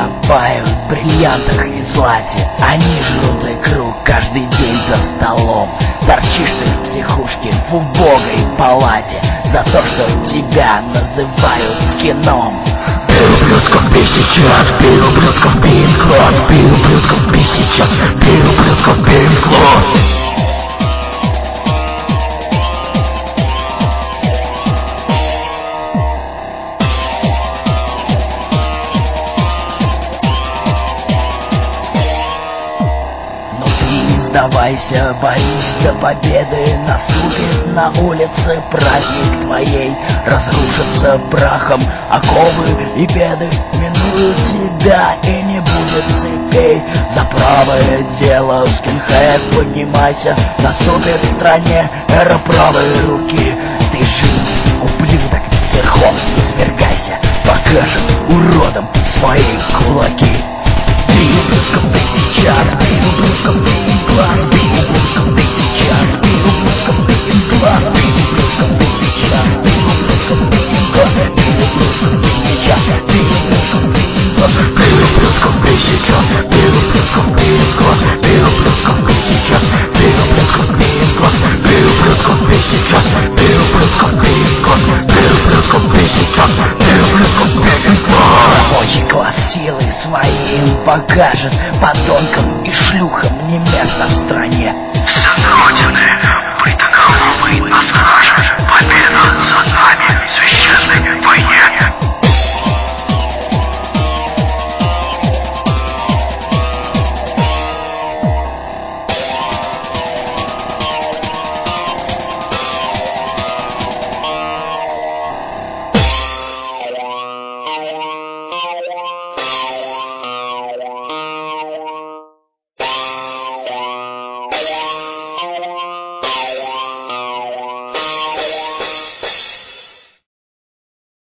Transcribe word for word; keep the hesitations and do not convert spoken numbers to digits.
утопают в бриллиантах и злате. Они жрут икру каждый день за столом. Торчишь ты в психушке в убогой палате за то, что тебя называют скином. Ты ублюдком ты сейчас, ты ублюдком ты инкласс, ты ублюдком ты сейчас, ты ублюдком ты инкласс. Сдавайся, борись до победы, наступит на улице праздник твоей. Разрушатся прахом оковы и беды, минуют тебя и не будет цепей. За правое дело, скинхед, поднимайся, наступит в стране эра правой руки. Ты жив, ублюдок, верхом свергайся, покажем уродам свои кулаки. Ты ублюдком ты сейчас, ты ублюдком ты инкласс, ты ублюдком ты сейчас, ты ублюдком ты инкласс, ты ублюдком ты сейчас, ты ублюдком ты инкласс, ты ублюдком ты сейчас, ты ублюдком ты инкласс, ты ублюдком ты сейчас, ты ублюдком ты инкласс, ты ублюдком ты сейчас, ты ублюдком ты инкласс, ты ублюдком ты сейчас, ты ублюдком ты инкласс, ты ублюдком ты сейчас, ты ублюдком ты инкласс. Рабочий класс силы свои им покажет, подонкам и шлюхам не место в стране. Создавайте